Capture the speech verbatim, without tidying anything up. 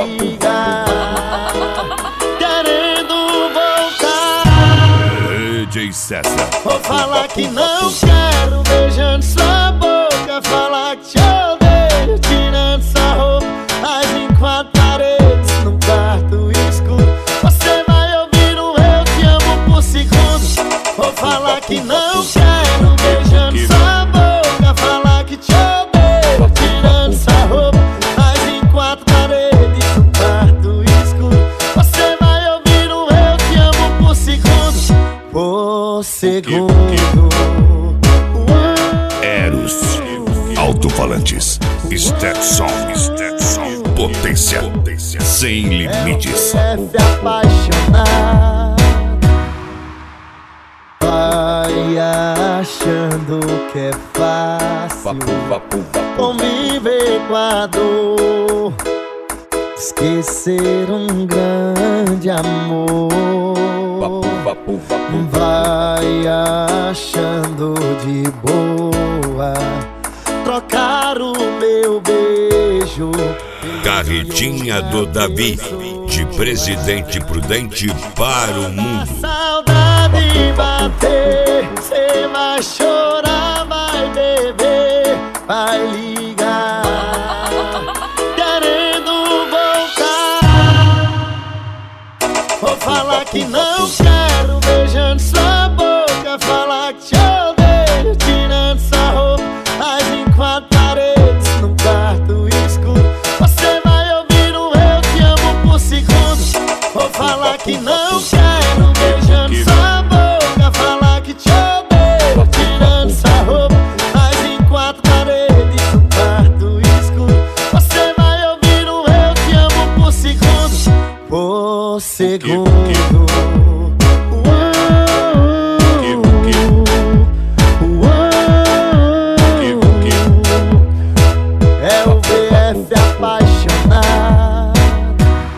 ligar, querendo voltar. D J César. Vou falar que não quero, beijando sua boca, falar que te odeio, tirando sua roupa, mas em quatro paredes, num quarto escuro, você vai ouvir um eu te amo por segundo. Vou falar que não quero, beijando sua boca, falar que te odeio, tirando sua roupa, mas em quatro paredes, num quarto escuro, você vai ouvir um eu te amo por segundo. Por segundo. Eros, alto-falantes, Stetson, Stetson, potência, sem limites. Deve apaixonar, vai achando que é fácil conviver com a dor, esquecer um grande amor. Vai achando de boa trocar o meu beijo. Carretinha do Davi, de Presidente Prudente para o mundo. Saudade bater, cê vai chorar, vai beber, vai ligar, querendo voltar. Vou falar que não quero, beijando sua boca, falar que te odeio, tirando sua roupa, mas em quatro paredes, num quarto escuro, você vai ouvir um eu te amo por segundo. Vou falar que não quero, beijando sua boca, falar que te odeio, tirando sua roupa, mas em quatro paredes, num quarto escuro, você vai ouvir um eu te amo por segundo. Por segundo.